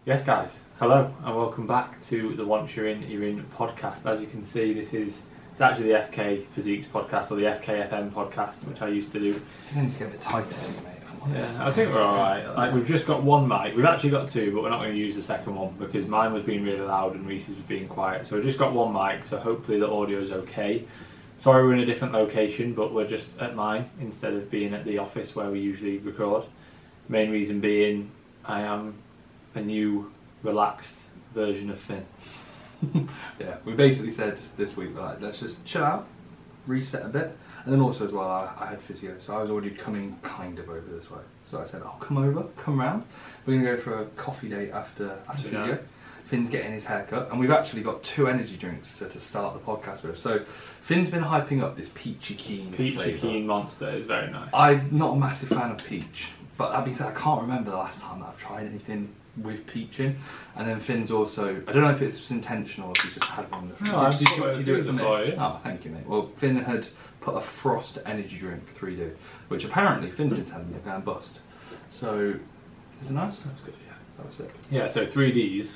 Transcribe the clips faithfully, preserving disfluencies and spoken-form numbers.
Yes, guys, hello and welcome back to the Once You're In, You're In podcast. As you can see, this is it's actually the F K Physiques podcast or the F K F M podcast, which I used to do. I think I need to get a bit tighter to you, mate, if I'm honest. Yeah, I think we're alright. Like, we've just got one mic. We've actually got two, but we're not going to use the second one because mine was being really loud and Reese's was being quiet. So we've just got one mic, so hopefully the audio is okay. Sorry we're in a different location, but we're just at mine instead of being at the office where we usually record. Main reason being I am a new relaxed version of Finn. Yeah, we basically said this week, like, let's just chill out, reset a bit, and then also as well, I, I had physio, so I was already coming kind of over this way. So I said, I'll come over, come round. We're going to go for a coffee date after after Yeah. physio. Finn's getting his haircut, and we've actually got two energy drinks to, to start the podcast with. So Finn's been hyping up this Peachy Keen Peachy flavour. Keen Monster is very nice. I'm not a massive fan of peach, but that being said, I can't remember the last time that I've tried anything with peach in. And then Finn's also, I don't know if it's intentional or if he's just had one. No, I've did, did, put you, a did you do it few for me? before, yeah. Oh, thank you, mate. Well, Finn had put a Frost energy drink three D, which apparently Finn's been telling me are going bust. So, is it nice? That's good, yeah. That was sick. Yeah, so three Ds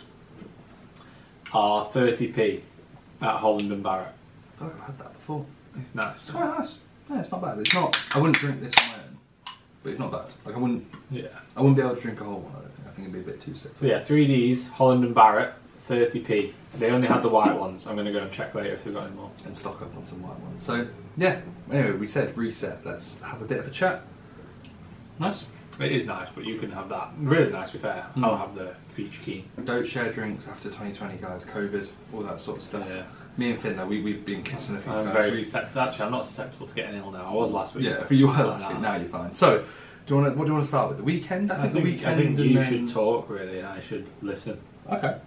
are thirty p at Holland and Barrett. I feel like I've had that before. It's nice. It's quite nice. Yeah, it's not bad. It's not, I wouldn't drink this on my own, but it's not bad. Like, I wouldn't, Yeah. I wouldn't be able to drink a whole one, I don't think. I think it'd be a bit too sick. So yeah, three Ds, Holland and Barrett, thirty p. They only had the white ones. I'm going to go and check later if they've got any more. And stock up on some white ones. So, yeah, anyway, we said reset, let's have a bit of a chat. Nice. It is nice, but you can have that. Really nice, to be fair. Mm. I'll have the Peach Keen. Don't share drinks after twenty twenty, guys. COVID, all that sort of stuff. Yeah. Me and Finn, though, we, we've been kissing a few I'm times. very We- susceptible. Actually, I'm not susceptible to getting ill now. I was last week. yeah, but you were But last week, now you're fine. So, do you want to? What do you want to start with? The weekend? I I think, think, the weekend. I think and you then- should talk, really, and I should listen. Okay.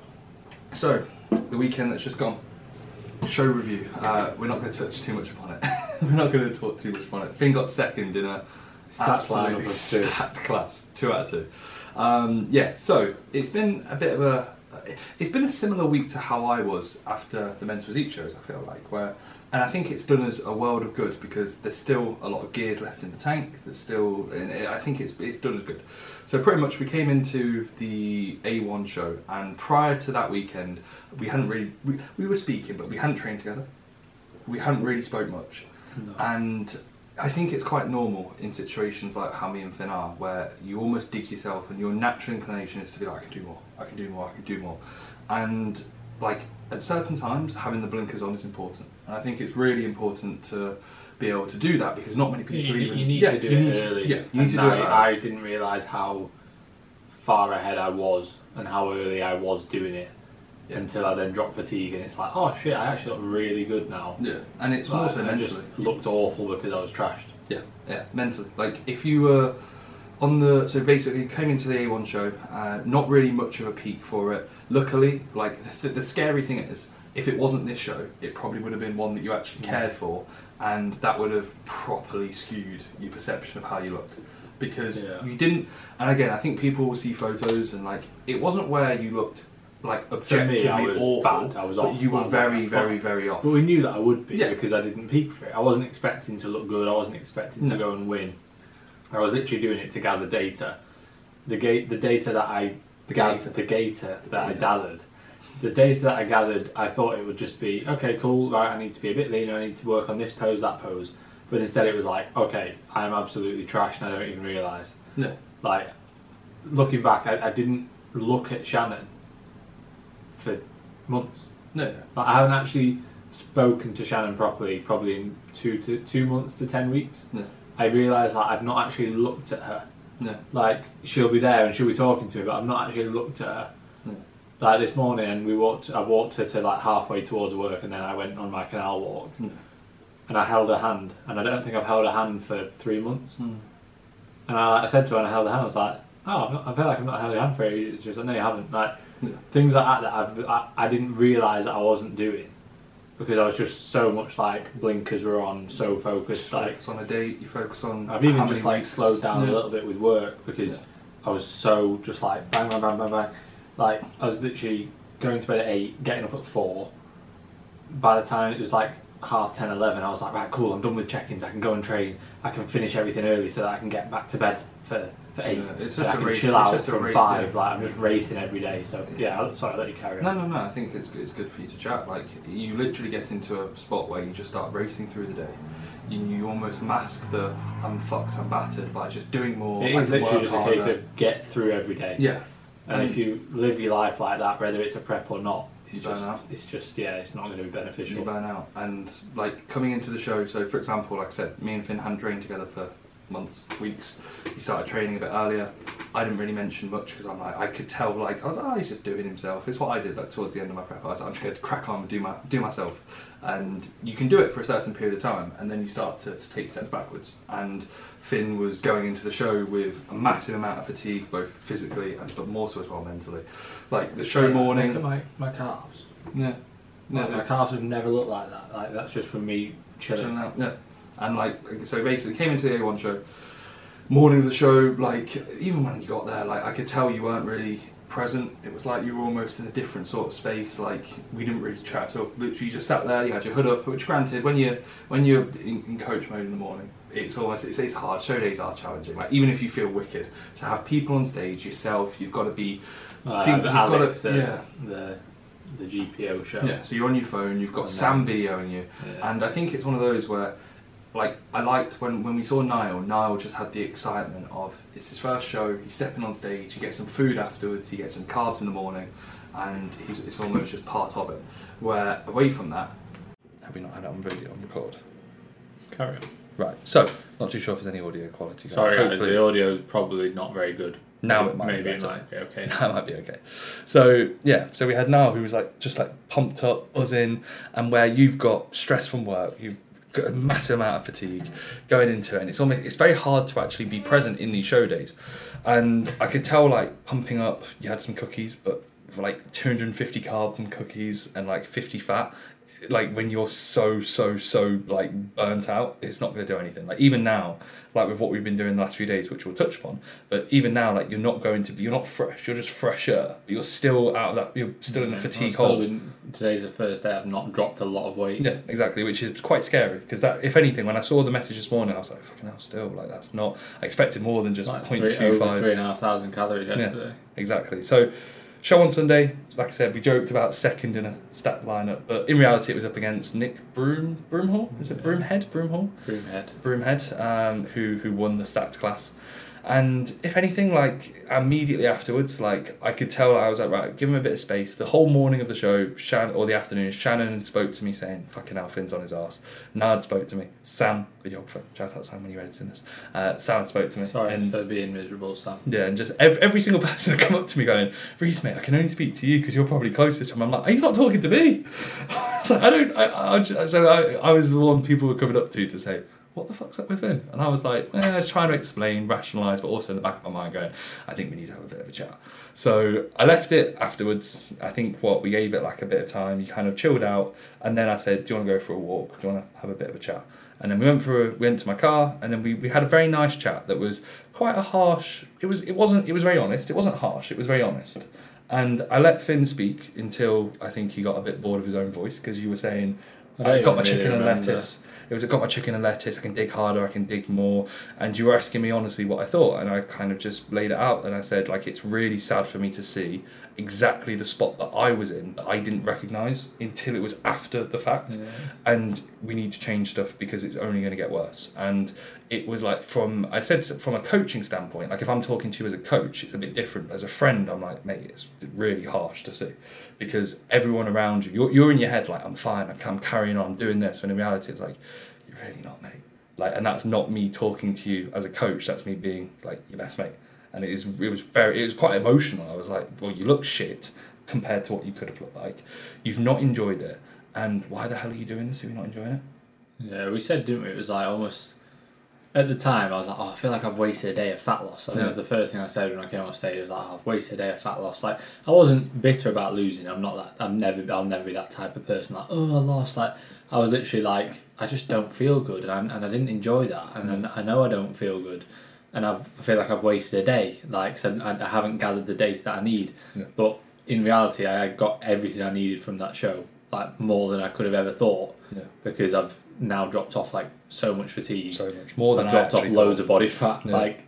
So, the weekend that's just gone. Show review. Uh, we're not going to touch too much upon it. We're not going to talk too much upon it. Finn got second in a Stats absolutely lineup of two. stacked class, two out of two. Um, yeah, so it's been a bit of a. It's been a similar week to how I was after the Men's Physique shows. I feel like where, and I think it's done us a world of good because there's still a lot of gears left in the tank. There's still, and I think it's it's done us good. So pretty much we came into the A one show, and prior to that weekend, we hadn't really we, we were speaking, but we hadn't trained together. We hadn't really spoke much, No. and I think it's quite normal in situations like how me and Finn are, where you almost dig yourself, and your natural inclination is to be like, I can do more, I can do more, I can do more, and like at certain times, having the blinkers on is important, and I think it's really important to be able to do that because not many people You, even you need yeah, to do you it need early. To, yeah, you need And to do I, it. I Early. didn't realise how far ahead I was and how early I was doing it Yeah. until I then dropped fatigue, and it's like, oh shit, I actually look really good now. Yeah, and it's Like, also I mentally. just looked awful because I was trashed. Yeah, yeah, mentally. Like if you were on the so basically came into the A one show, uh, not really much of a peak for it. Luckily, like the, th- the scary thing is, if it wasn't this show, it probably would have been one that you actually Yeah. cared for, and that would have properly skewed your perception of how you looked because Yeah. you didn't. And again, I think people will see photos and like it wasn't where you looked like For objectively me, I was awful, bad. I was but off. you were Like, very, like, very, fine. very off. But we knew that I would be Yeah. because I didn't peak for it. I wasn't expecting to look good. I wasn't expecting No. to go and win. I was literally doing it to gather data. The gate, the data that I The gathered, gator. the data that I Gator. gathered, the data that I gathered, I thought it would just be okay, cool. Right, I need to be a bit leaner. I need to work on this pose, that pose. But instead, it was like, okay, I'm absolutely trash, and I don't even realise. Yeah. Like looking back, I, I didn't look at Shannon for months. No, no. Like, I haven't actually spoken to Shannon properly, probably in two to two months to ten weeks. No. I realised like I've not actually looked at her. No. Like she'll be there and she'll be talking to me, but I've not actually looked at her. No. Like this morning, and we walked. I walked her to like halfway towards work, and then I went on my canal walk, No. and I held her hand, and I don't think I've held her hand for three months. Mm. And I, I said to her, and I held her hand. I was like, "Oh, I've not, I feel like I've not held your hand for ages." She was like, "No, you haven't." Like Yeah. things like that that I've, I, I didn't realise that I wasn't doing because I was just so much like blinkers were on, so focused. Like Focus on a date, you focus on. I've even how just many like weeks. slowed down Yeah. a little bit with work because Yeah. I was so just like bang, bang, bang, bang, bang. Like I was literally going to bed at eight, getting up at four. By the time it was like half ten, eleven, I was like, right, cool, I'm done with check-ins. I can go and train. I can finish everything early so that I can get back to bed for for eight. Yeah, it's and just I a can race- chill it's out just a from race, five. yeah. Like I'm just racing every day. So yeah, I'll- sorry, I'll let you carry on. No, no, no. I think it's it's good for you to chat. Like you literally get into a spot where you just start racing through the day. You, you almost mask the I'm fucked, I'm battered by just doing more. It I is can literally work just a harder. case of get through every day. Yeah. And if you live your life like that, whether it's a prep or not, it's You burn just, out. it's just, yeah, it's not going to be beneficial. You burn out. And like coming into the show, so for example, like I said, me and Finn hadn't trained together for months, weeks. He started training a bit earlier. I didn't really mention much because I'm like, I could tell, like, I was like, oh, he's just doing himself. It's what I did like towards the end of my prep. I was like, I'm just going to crack on and do my do myself. And you can do it for a certain period of time, and then you start to, to take steps backwards. And Finn was going into the show with a massive amount of fatigue, both physically and but more so as well mentally. Like the show morning. Look at my, my calves. Yeah. No, Yeah, my calves have never looked like that. Like that's just from me chilling. chilling out. Yeah. And like, so basically came into the A one show, morning of the show, like even when you got there, like I could tell you weren't really present. It was like you were almost in a different sort of space. Like we didn't really chat at all. Literally you just sat there, you had your hood up, which granted when you when you're in, in coach mode in the morning, it's almost it's, it's hard. Show days are challenging. Like even if you feel wicked, to have people on stage, yourself, you've got to be Uh, think you've Alex, got to, uh, yeah. the the G P O show. Yeah, so you're on your phone, you've got And Sam then- videoing you, Yeah. and I think it's one of those where, like, I liked when, when we saw Niall, Niall just had the excitement of, it's his first show, he's stepping on stage, he gets some food afterwards, he gets some carbs in the morning, and he's, it's almost just part of it. Where, away from that, have we not had it on video, on record? Carry on. Right, so, not too sure if there's any audio quality. Sorry, guys, Hopefully- the audio is probably not very good. Now it might Maybe be it better. might be okay. That might be okay. So yeah, so we had Niall who was like just like pumped up, buzzing, and where you've got stress from work, you've got a massive amount of fatigue going into it, and it's almost it's very hard to actually be present in these show days. And I could tell like pumping up, you had some cookies, but for like two hundred fifty carbs and cookies and like fifty fat. Like when you're so so so like burnt out, it's not going to do anything. Like even now, like with what we've been doing the last few days, which we'll touch upon, but even now, like you're not going to be, you're not fresh. You're just fresher. But you're still out of that. You're still in a Yeah, fatigue I've still hole. been- today's the first day I've not dropped a lot of weight. Yeah, exactly. Which is quite scary because that, if anything, when I saw the message this morning, I was like, fucking hell, still like that's not. I expected more than just Like point three, two over five. three and a half thousand calories yesterday. Exactly. So, show on Sunday. Like I said, we joked about second in a stat lineup, but in reality, it was up against Nick Broom Broomhall. Is it Broomhead? Broomhall? Broomhead. Broomhead, um, who who won the stats class. And if anything, like immediately afterwards, like I could tell, I was like, right, give him a bit of space. The whole morning of the show, Shan or the afternoon, Shannon spoke to me saying, "Fucking hell, Finn's on his arse." Nard spoke to me. Sam, videographer, shout out Sam when you're editing this. Uh, Sam spoke to me. Sorry and for being miserable, Sam. yeah, and just every, every single person had come up to me going, "Reese, mate, I can only speak to you because you're probably closest to him." I'm like, he's not talking to me. So I don't. I, I just, so I, I was the one people were coming up to to say, "What the fuck's up with him?" And I was like, eh, I was trying to explain, rationalise, but also in the back of my mind going, I think we need to have a bit of a chat. So I left it afterwards. I think what we gave it like a bit of time. You kind of chilled out, and then I said, "Do you want to go for a walk? Do you want to have a bit of a chat?" And then we went for a, we went to my car, and then we, we had a very nice chat that was quite a harsh. It was it wasn't it was very honest. It wasn't harsh. It was very honest. And I let Finn speak until I think he got a bit bored of his own voice because you were saying, I "I don't got my even really chicken and remember. lettuce." It was, I got my chicken and lettuce, I can dig harder, I can dig more. And you were asking me honestly what I thought, and I kind of just laid it out. And I said, like, it's really sad for me to see exactly the spot that I was in that I didn't recognise until it was after the fact. Yeah. And we need to change stuff because it's only going to get worse. And it was like, from, I said from a coaching standpoint, like if I'm talking to you as a coach, it's a bit different. As a friend, I'm like, mate, it's really harsh to see. Because everyone around you, you're, you're in your head like, I'm fine, I'm carrying on, doing this. And in reality, it's like, you're really not, mate. Like, and that's not me talking to you as a coach. That's me being like your best mate. And it is, it was very, it was quite emotional. I was like, well, you look shit compared to what you could have looked like. You've not enjoyed it. And why the hell are you doing this if you're not enjoying it? Yeah, we said, didn't we? It was like almost. At the time, I was like, oh, I feel like I've wasted a day of fat loss. I think Yeah. it was the first thing I said when I came on stage. I was like, oh, I've wasted a day of fat loss. Like, I wasn't bitter about losing. I'm not that. I'm never. I'll never be that type of person. Like, oh, I lost. Like, I was literally like, I just don't feel good, and I, and I didn't enjoy that, and Mm. I, I know I don't feel good, and I've, I feel like I've wasted a day. Like, so I, I haven't gathered the data that I need. Yeah. But in reality, I got everything I needed from that show. Like more than I could have ever thought. Yeah. Because I've now dropped off like so much fatigue. So much more than I've I dropped off actually loads thought. of body fat. Yeah. Like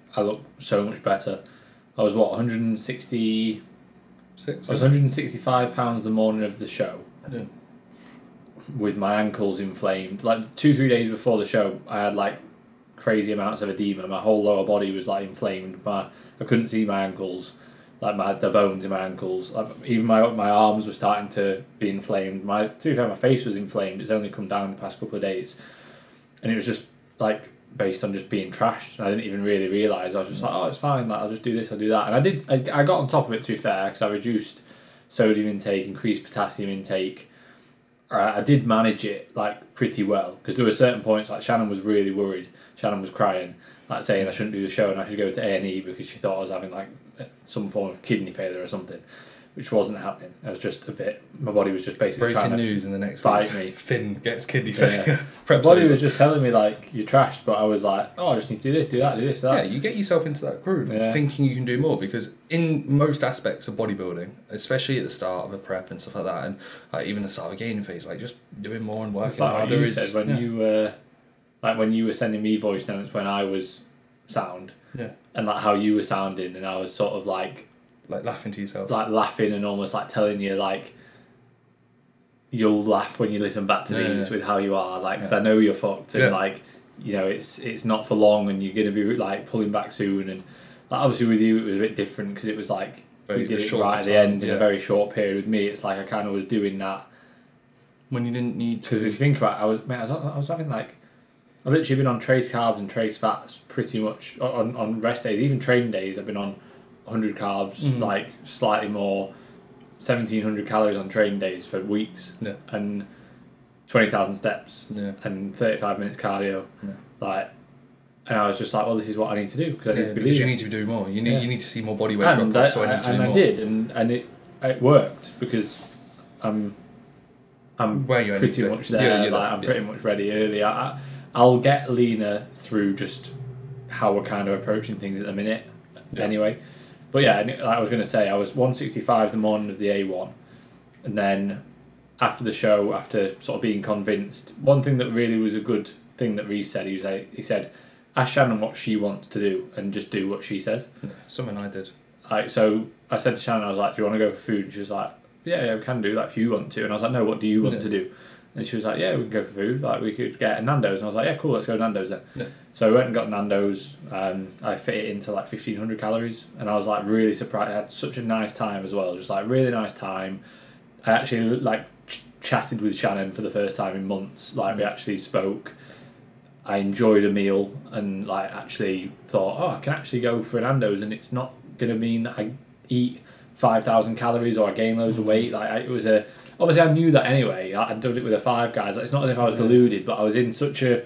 I look so much better. I was what one hundred sixty. Six. I was one hundred sixty-five pounds the morning of the show. Yeah. With my ankles inflamed, like two three days before the show, I had like crazy amounts of edema. My whole lower body was like inflamed. My I couldn't see my ankles, like my the bones in my ankles. Like, even my my arms were starting to be inflamed. My to be fair, my face was inflamed. It's only come down the past couple of days, and it was just like based on just being trashed. And I didn't even really realise. I was just like, oh, it's fine. Like I'll just do this. I'll do that. And I did. I, I got on top of it, to be fair, because I reduced sodium intake, increased potassium intake. I did manage it like pretty well, because there were certain points like Shannon was really worried. Shannon was crying, like saying I shouldn't do the show and I should go to A and E because she thought I was having like some form of kidney failure or something, which wasn't happening. I was just a bit. My body was just basically breaking trying news in the next fight week. me. Finn gets kidney Yeah. failure. My body was just telling me like you're trashed, but I was like, oh, I just need to do this, do that, do this, do that. Yeah, you get yourself into that groove Yeah. of thinking you can do more, because in most aspects of bodybuilding, especially at the start of a prep and stuff like that, and like even the start of a gaining phase, like just doing more and working It's like what harder you is said when yeah. you were, like when you were sending me voice notes when I was sound, yeah, and like how you were sounding, and I was sort of like. like laughing to yourself. Like laughing and almost like telling you like you'll laugh when you listen back to Yeah, these yeah. with how you are, like because Yeah. I know you're fucked and Yeah. like you know it's it's not for long and you're gonna be like pulling back soon, and like obviously with you it was a bit different because it was like Very we did it short right at the time, end in yeah. a very short period. With me it's like I kind of was doing that When you didn't need to. because if you think about it, I was mate, I was I was having like I've literally been on trace carbs and trace fats pretty much on on rest days, even training days. I've been on one hundred carbs, Mhm. like slightly more, seventeen hundred calories on training days for weeks, Yeah. and twenty thousand steps, Yeah. and thirty-five minutes cardio. Yeah. Like, and I was just like, well, this is what I need to do because I need Yeah, to be because you leaner. need to be doing more. You need Yeah. you need to see more body weight And drop I, off, so I need to and do I more. did, and and it it worked because I'm I'm Where you need pretty to be. much there. Yeah, you're like there, I'm yeah. pretty much ready early. I, I I'll get leaner through just how we're kind of approaching things at the minute. Yeah. Anyway, but yeah, like I was going to say, I was one sixty-five the morning of the A one, and then after the show, after sort of being convinced, one thing that really was a good thing that Reece said, he was like, he said, ask Shannon what she wants to do and just do what she said. Yeah, something I did. Like, so I said to Shannon, I was like, do you want to go for food? And she was like, yeah, yeah, we can do, like, if you want to. And I was like, no, what do you want Yeah. to do? And she was like, yeah, we can go for food. Like, we could get a Nando's. And I was like, yeah, cool, let's go to Nando's then. Yeah. So I went and got Nando's. Um, I fit it into like fifteen hundred calories. And I was like really surprised. I had such a nice time as well. Just like really nice time. I actually like ch- chatted with Shannon for the first time in months. Like we actually spoke. I enjoyed a meal and like actually thought, oh, I can actually go for Nando's and it's not going to mean that I eat five thousand calories or I gain loads of weight. Like I, it was a, obviously I knew that anyway. I- I'd done it with the Five Guys. Like, it's not as if I was deluded, but I was in such a,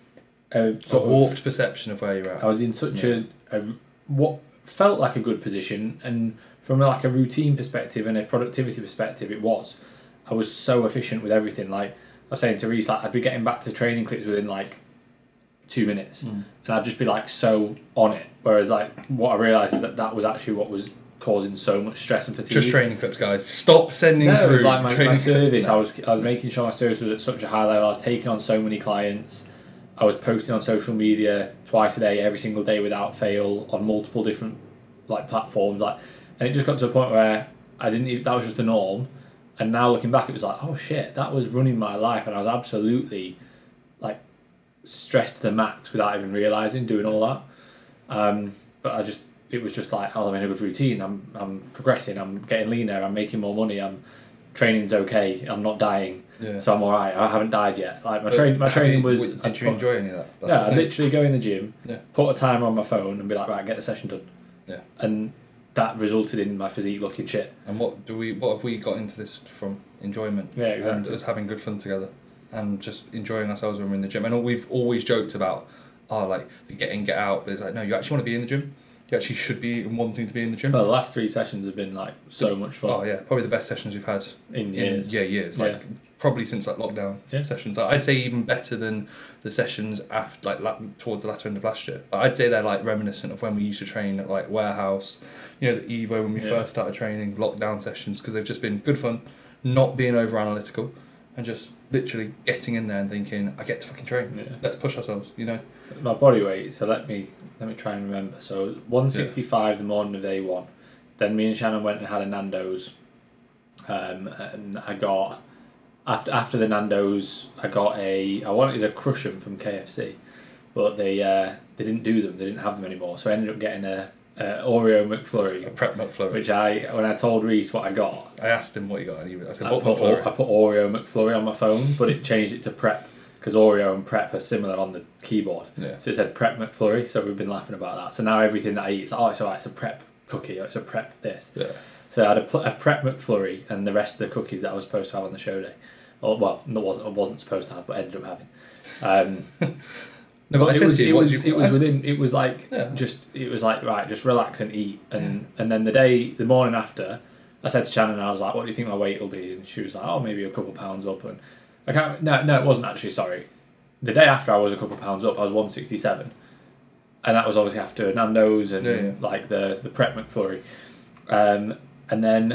a Sort sort of of warped perception of where you're at. I was in such Yeah. a, a what felt like a good position, and from like a routine perspective and a productivity perspective, it was. I was so efficient with everything. Like I was saying to Reece, like I'd be getting back to training clips within like two minutes, Mm. and I'd just be like so on it. Whereas like what I realised is that that was actually what was causing so much stress and fatigue. Just training clips, guys. Stop sending No, it through was like my, my training clips service. now. I was I was making sure my service was at such a high level. I was taking on so many clients. I was posting on social media twice a day, every single day without fail, on multiple different like platforms. Like, and it just got to a point where I didn't. Even, that was just the norm. And now looking back, it was like, oh shit, that was running my life, and I was absolutely like stressed to the max without even realizing doing all that. Um, but I just, it was just like, oh, I'm in a good routine. I'm I'm progressing. I'm getting leaner. I'm making more money. I'm training's okay. I'm not dying. Yeah. So I'm alright. I haven't died yet. Like my But train, my have training you- was. w- Did I'd you put- enjoy any of that? That's Yeah, the I'd thing. literally go in the gym, Yeah. put a timer on my phone, and be like, right, get the session done. Yeah. And that resulted in my physique looking shit. And what do we? What have we got into this from? Enjoyment. Yeah, And exactly. us having good fun together, and just enjoying ourselves when we're in the gym. And all- we've always joked about, oh, like the get in, get out. But it's like, no, you actually want to be in the gym. You actually should be wanting to be in the gym. Well, the last three sessions have been like so much fun. Oh yeah, probably the best sessions we've had In in years. yeah years. Like Yeah. probably since like lockdown Yeah. sessions. Like, I'd say even better than the sessions after like la- towards the latter end of last year. But I'd say they're like reminiscent of when we used to train at like Warehouse. You know, the Evo when we Yeah. first started training, lockdown sessions, because they've just been good fun, not being over analytical, and just literally getting in there and thinking, I get to fucking train. Yeah. Let's push ourselves, you know. My body weight. So let me let me try and remember. So one sixty-five the morning of day one. Then me and Shannon went and had a Nando's, um, and I got after after the Nando's I got a I wanted a Crush'em from K F C, but they uh, they didn't do them. They didn't have them anymore. So I ended up getting a, a Oreo McFlurry, A prep McFlurry. which I when I told Reese what I got, I asked him what he got, and he I said, I what put, McFlurry? I put Oreo McFlurry on my phone, but it changed it to Prep because Oreo and Prep are similar on the keyboard. Yeah. So it said Prep McFlurry. So we've been laughing about that. So now everything that I eat is like, oh, it's alright. It's a Prep cookie. Or it's a Prep this. Yeah. So I had a, pl- a Prep McFlurry and the rest of the cookies that I was supposed to have on the show day. Or, well, no, wasn't I wasn't supposed to have, but ended up having. Um, No, but but I it said was to you, it what was did you- it was I- within it was like Yeah. just it was like right, just relax and eat, and and then the day the morning after, I said to Shannon, I was like, what do you think my weight will be? And she was like, oh, maybe a couple pounds up, and I can't no no it wasn't actually, sorry. The day after I was a couple pounds up, I was one sixty-seven, and that was obviously after Nando's and Yeah, yeah. like the the Prep McFlurry, um, and then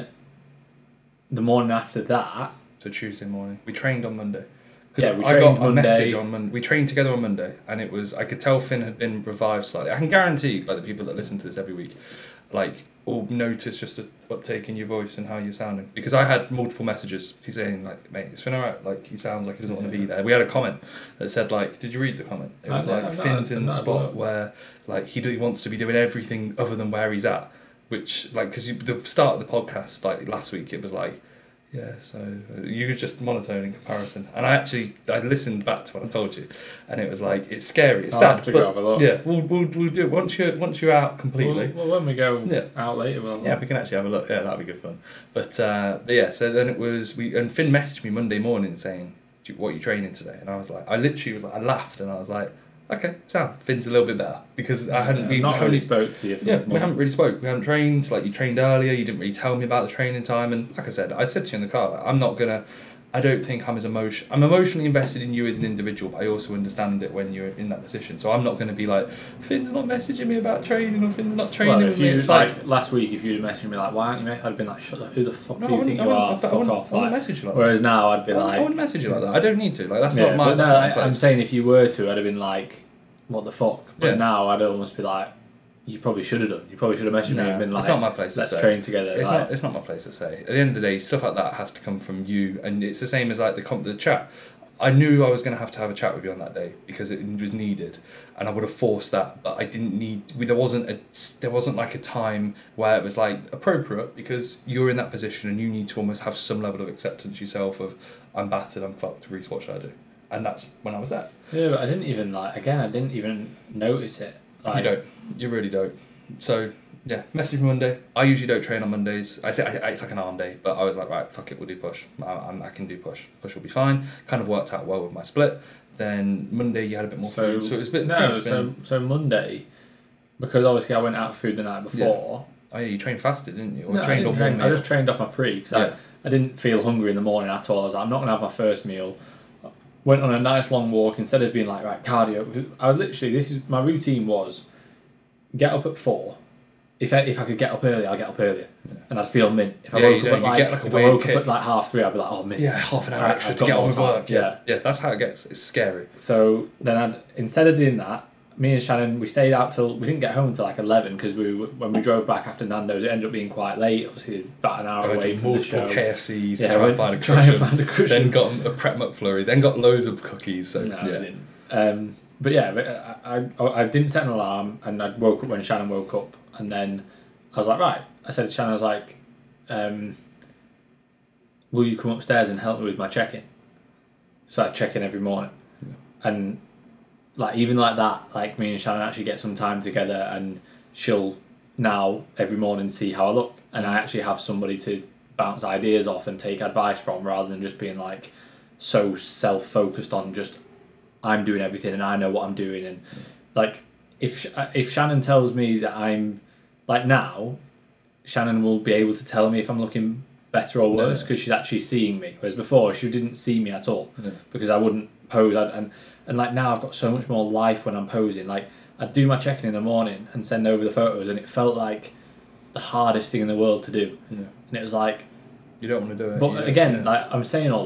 the morning after that. So Tuesday morning. We trained on Monday. Yeah, we I trained got a Monday. message on Monday. We trained together on Monday, and it was I could tell Finn had been revived slightly. I can guarantee, like the people that listen to this every week, like will notice just an uptake in your voice and how you're sounding. Because I had multiple messages. He's saying like, "Mate, it's Finn alright? Like he sounds like he doesn't want to be there." We had a comment that said like, "Did you read the comment?" It was I know, like I know, Finn's I in the know, spot I know. where like he, do, he wants to be doing everything other than where he's at. Which like because the start of the podcast like last week it was like. Yeah, so you were just monotone in comparison, and I actually I listened back to what I told you, and it was like it's scary, it's I'll sad, have to but go have a look. yeah, we'll, we'll we'll do it once you once you're out completely. Well, well, when we go Yeah. out later, we'll have a Yeah, look. we can actually have a look. Yeah, that'd be good fun. But, uh, but yeah, so then it was we and Finn messaged me Monday morning saying, "Do you- "What are you training today?" And I was like, I literally was like, I laughed and I was like, "Okay, Sam, Finn's a little bit better because I hadn't Yeah, we I've not only really spoke to you. For yeah, we haven't months. really spoke. We haven't trained. Like you trained earlier, you didn't really tell me about the training time. And like I said, I said to you in the car, like, I'm not gonna. I don't think I'm as emotion. I'm emotionally invested in you as an individual, but I also understand it when you're in that position. So I'm not going to be like, Finn's not messaging me about training, or Finn's not training Well, with if me. you It's like, last week, if you'd have messaged me like, "Why aren't you?" Mate? I'd have been like, "Shut up! Who the fuck no, do I you think wouldn't, you I are? wouldn't, I Fuck wouldn't, off!" I wouldn't Like, message you like whereas now I'd that. be I wouldn't, like, I wouldn't message you like that. I don't need to. Like that's yeah, not my. but That's no, not my I, place. I'm saying if you were to, I'd have been like, "What the fuck?" But Yeah. now I'd almost be like, "You probably should have done. You probably should have messaged me No, and been like, it's not my place to let's say. train together." It's like, not. It's not my place to say. At the end of the day, stuff like that has to come from you, and it's the same as like the comp, the chat. I knew I was going to have to have a chat with you on that day because it was needed, and I would have forced that, but I didn't need. There wasn't a. There wasn't like a time where it was like appropriate because you're in that position and you need to almost have some level of acceptance yourself of I'm battered, I'm fucked. Reece, what should I do? And that's when I was there. Yeah, but I didn't even like. Again, I didn't even notice it. Like, You don't. You really don't. So yeah, message me Monday. I usually don't train on Mondays. I say I, it's like an arm day, but I was like, right, fuck it, we'll do push. I, I'm, I can do push. Push will be fine. Kind of worked out well with my split. Then Monday you had a bit more So, food, so it was a bit. no. it's So been- so Monday, because obviously I went out for food the night before. oh yeah, you trained fasted, didn't you? Or No, I, trained didn't on train, one I meal. just trained off my pre because Yeah. I, I didn't feel hungry in the morning at all. I was like, I'm not gonna have my first meal. Went on a nice long walk instead of being like right cardio. 'Cause I was literally this is my routine was get up at four. If I, if I could get up early, I'll get up earlier, Yeah. and I'd feel mint. If I Yeah, woke you up don't. at You like, get like a if weird I woke kick. up at like half three, I'd be like, oh mint. Yeah, half an hour I- extra I've to got get on more with time. work. Yeah. Yeah. yeah, that's how it gets. It's scary. So then I'd instead of doing that, me and Shannon we stayed out till we didn't get home till like eleven because we were- when we drove back after Nando's it ended up being quite late. Obviously about an hour I went away to from the multiple show. K F Cs Yeah, to try went and find to a try and cushion. find a cushion. Then got a prep McFlurry. Then got loads of cookies. So No, I yeah. didn't. Um, but yeah, but I, I I didn't set an alarm, and I woke up when Shannon woke up, and then I was like, right. I said to Shannon, I was like, um, will you come upstairs and help me with my check-in? So I check in every morning, Yeah. and like even like that, like me and Shannon actually get some time together, and she'll now every morning see how I look, and I actually have somebody to bounce ideas off and take advice from, rather than just being like so self-focused on just I'm doing everything and I know what I'm doing, and like if if Shannon tells me that I'm like now, Shannon will be able to tell me if I'm looking better or worse Yeah. because she's actually seeing me, whereas before she didn't see me at all Yeah. because I wouldn't pose. I'd, and and like now I've got so much more life when I'm posing. Like I'd do my check-in in the morning and send over the photos, and it felt like the hardest thing in the world to do, Yeah. and it was like. You don't want to do it. But yeah, again, yeah. like I'm saying all this,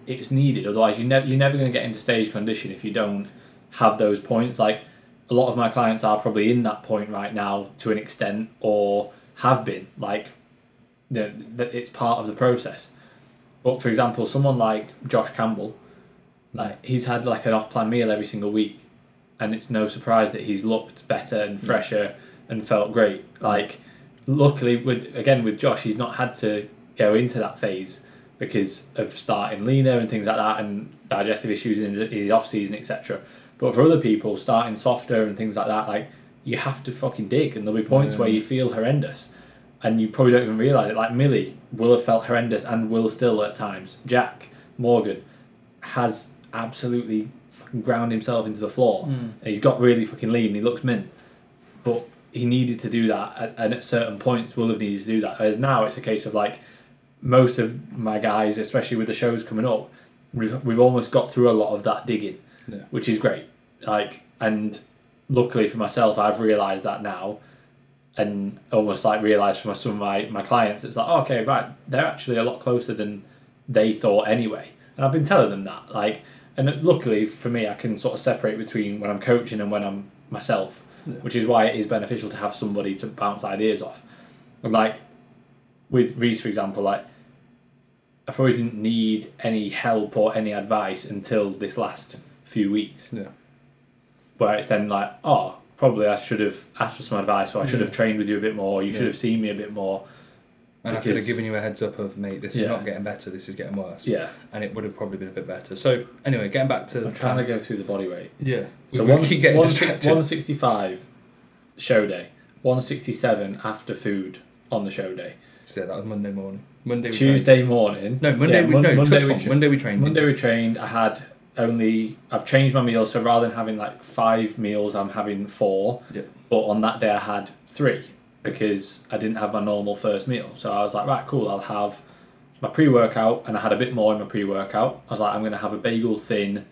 it's needed. Otherwise, you never you're never going to get into stage condition if you don't have those points. Like a lot of my clients are probably in that point right now to an extent, or have been. Like that, that it's part of the process. But for example, someone like Josh Campbell, like he's had like an off-plan meal every single week, and it's no surprise that he's looked better and fresher and felt great. Like luckily, with again with Josh, he's not had to go into that phase because of starting leaner and things like that, and digestive issues in his off season, et cetera. But for other people, starting softer and things like that, like you have to fucking dig, and there'll be points yeah. where you feel horrendous. And you probably don't even realise it. Like Millie will have felt horrendous and will still at times. Jack Morgan has absolutely fucking ground himself into the floor. Mm. And he's got really fucking lean. He looks mint. But he needed to do that. At, and at certain points will have needed to do that. Whereas now it's a case of like most of my guys, especially with the shows coming up, we've, we've almost got through a lot of that digging, yeah. which is great. Like, and luckily for myself, I've realised that now. And almost like realised from some of my, my clients, it's like, oh, okay, right, they're actually a lot closer than they thought anyway. And I've been telling them that. Like, and luckily for me, I can sort of separate between when I'm coaching and when I'm myself, yeah. which is why it is beneficial to have somebody to bounce ideas off. And like, with Reese, for example, like, I probably didn't need any help or any advice until this last few weeks. Yeah. Where it's then like, oh, probably I should have asked for some advice, or I should yeah. have trained with you a bit more, or you yeah. should have seen me a bit more. And because, I could have given you a heads up of, mate, this is yeah. not getting better, this is getting worse. Yeah. And it would have probably been a bit better. So, anyway, getting back to... I'm trying to go through the body weight. Yeah. So we one, keep getting one, distracted. one sixty-five show day, one sixty-seven after food on the show day. So, yeah, that was Monday morning. Monday we Tuesday trained. morning. No, Monday yeah, we... Mon- No, Monday, touch we one. tra- Monday we trained. Monday we trained, I had only... I've changed my meals, so rather than having like five meals, I'm having four. Yeah. But on that day I had three because I didn't have my normal first meal. So I was like, right, cool, I'll have my pre-workout, and I had a bit more in my pre-workout. I was like, I'm going to have a bagel thin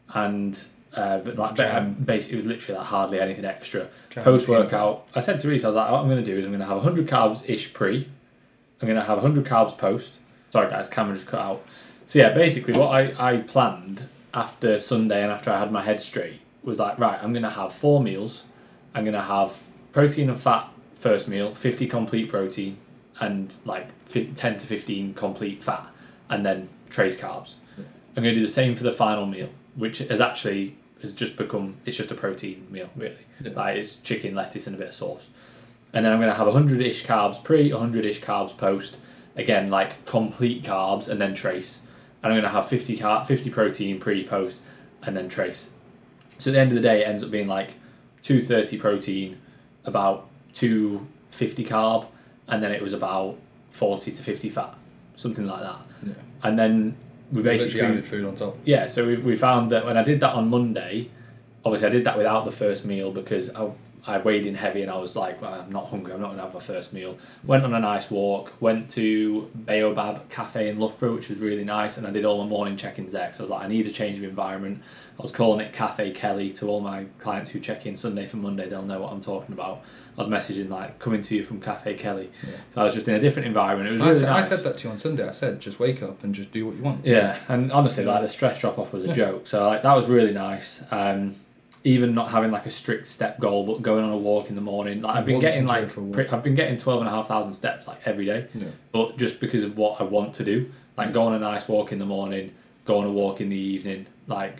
and uh, but like Jam. basically it was literally like hardly anything extra. Jam Post-workout, I said to Reese, I was like, what I'm going to do is I'm going to have one hundred carbs-ish pre. I'm going to have one hundred carbs post. Sorry guys, camera just cut out. So yeah, basically what I, I planned after Sunday and after I had my head straight was like, right, I'm going to have four meals. I'm going to have protein and fat first meal, fifty complete protein, and like ten to fifteen complete fat, and then trace carbs. Yeah. I'm going to do the same for the final meal, which has actually has just become, it's just a protein meal, really. Yeah. Like it's chicken, lettuce, and a bit of sauce. And then I'm going to have one hundred-ish carbs pre, one hundred-ish carbs post, again, like complete carbs, and then trace. And I'm going to have fifty, car- fifty protein pre, post, and then trace. So at the end of the day, it ends up being like two thirty protein, about two fifty carb, and then it was about forty to fifty fat, something like that. Yeah. And then we basically added food on top. Yeah, so we we found that when I did that on Monday, obviously I did that without the first meal because I I weighed in heavy and I was like, well, I'm not hungry, I'm not going to have my first meal. Went on a nice walk, went to Baobab Cafe in Loughborough, which was really nice, and I did all my morning check-ins there, so I was like, I need a change of environment. I was calling it Cafe Kelly to all my clients who check in Sunday for Monday, they'll know what I'm talking about. I was messaging like, coming to you from Cafe Kelly. Yeah. So I was just in a different environment, it was I really said, nice. I said that to you on Sunday, I said, just wake up and just do what you want. Yeah, and honestly, like the stress drop-off was a joke, so like that was really nice. Um, even not having like a strict step goal, but going on a walk in the morning. Like I've been getting like pre- I've been getting twelve and a half thousand steps like every day. Yeah. But just because of what I want to do, like go on a nice walk in the morning, go on a walk in the evening, like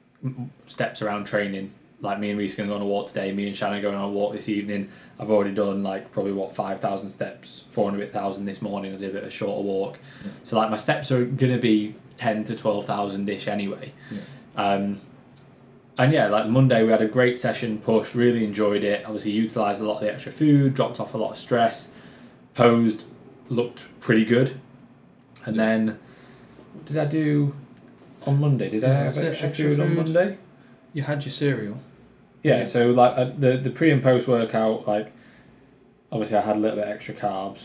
steps around training. Like me and Reese are going to go on a walk today. Me and Shannon are going on a walk this evening. I've already done like probably what five thousand steps, four hundred thousand this morning. I did a bit of a shorter walk. Yeah. So like my steps are going to be ten to twelve thousand ish anyway. Yeah. Um, And yeah, like Monday we had a great session push, really enjoyed it. Obviously utilised a lot of the extra food, dropped off a lot of stress, posed, looked pretty good. And then, what did I do on Monday? Did I Yeah, have was it extra, extra food, on food? Monday? You had your cereal. Yeah, Yeah. so like uh, the, the pre and post workout, like obviously I had a little bit extra carbs.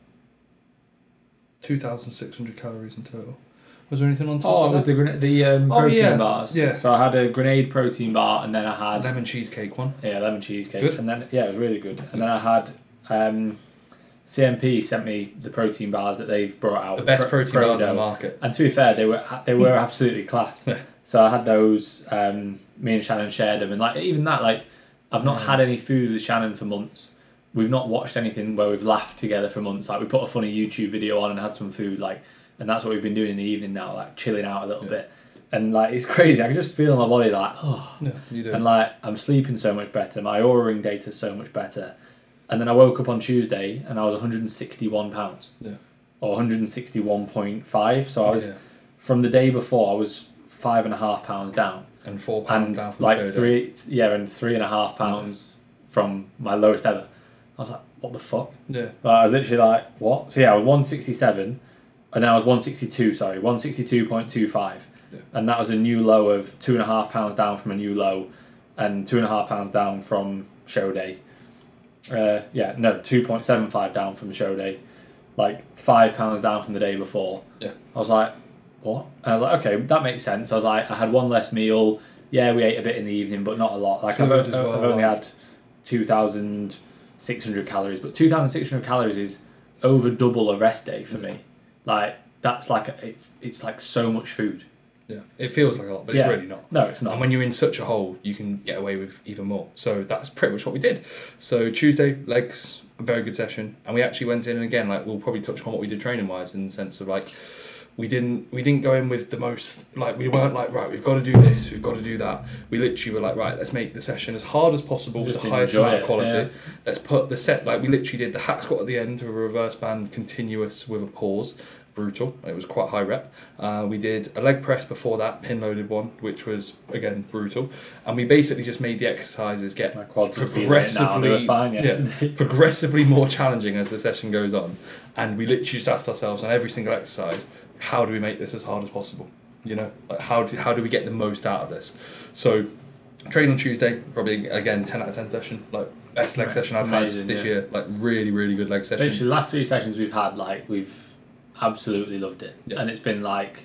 two thousand six hundred calories in total. Was there anything on top Oh, of it was that? the gren- the um, Oh, protein yeah, bars. yeah. So I had a grenade protein bar, and then I had Lemon cheesecake one. yeah lemon cheesecake, Good. and then yeah it was really good. And then I had um, C M P sent me the protein bars that they've brought out. The best Pro- protein bars Prodo. on the market. And to be fair, they were they were absolutely class. Yeah. So I had those. Um, me and Shannon shared them, and like even that, like I've not Yeah. had any food with Shannon for months. We've not watched anything where we've laughed together for months. Like we put a funny YouTube video on and had some food, like, and that's what we've been doing in the evening now, like chilling out a little Yeah. bit. And like it's crazy. I can just feel my body like oh, Yeah, you do. and like I'm sleeping so much better. My Oura Ring data's so much better. And then I woke up on Tuesday and I was one hundred sixty-one pounds. Yeah. Or one hundred sixty-one point five. So I was Yeah. from the day before I was five and a half pounds down. And four pounds And down from like show day. three yeah, and three and a half pounds from my lowest ever. I was like, what the fuck? Yeah. Like, I was literally like, what? So yeah, I was one sixty-seven and then I was one sixty-two, sorry, one sixty-two point two five. Yeah. And that was a new low of two and a half pounds down from a new low and two and a half pounds down from show day. Uh, yeah, no, two point seven five down from show day. Like five pounds down from the day before. Yeah. I was like, what? And I was like, okay, that makes sense. I was like, I had one less meal. Yeah, we ate a bit in the evening, but not a lot. Like I've, Fluid I've as well, only like- had two thousand six hundred calories, but two thousand six hundred calories is over double a rest day for me. Like that's like a, it, it's like so much food. Yeah. It feels like a lot, but Yeah. it's really not. No, it's not. And when you're in such a hole, you can get away with even more. So that's pretty much what we did. So Tuesday, legs, a very good session. And we actually went in and again, like we'll probably touch on what we did training wise in the sense of like we didn't we didn't go in with the most like we weren't like, right, we've got to do this, we've got to do that. We literally were like, right, let's make the session as hard as possible with Just the highest enjoy amount of it, quality. yeah. Let's put the set like we literally did the hack squat at the end with a reverse band continuous with a pause. Brutal. It was quite high rep. Uh, we did a leg press before that, pin loaded one, which was again brutal. And we basically just made the exercises get My quads are feeling it now. They were progressively, fine yeah, yesterday. progressively more challenging as the session goes on. And we literally just asked ourselves on every single exercise, how do we make this as hard as possible? You know, like how do how do we get the most out of this? So, train on Tuesday, probably again ten out of ten session, like best leg Right. session I've Amazing, had this yeah. year. Like really, really good leg session. Literally, the last three sessions we've had, like we've absolutely loved it, Yeah. and it's been like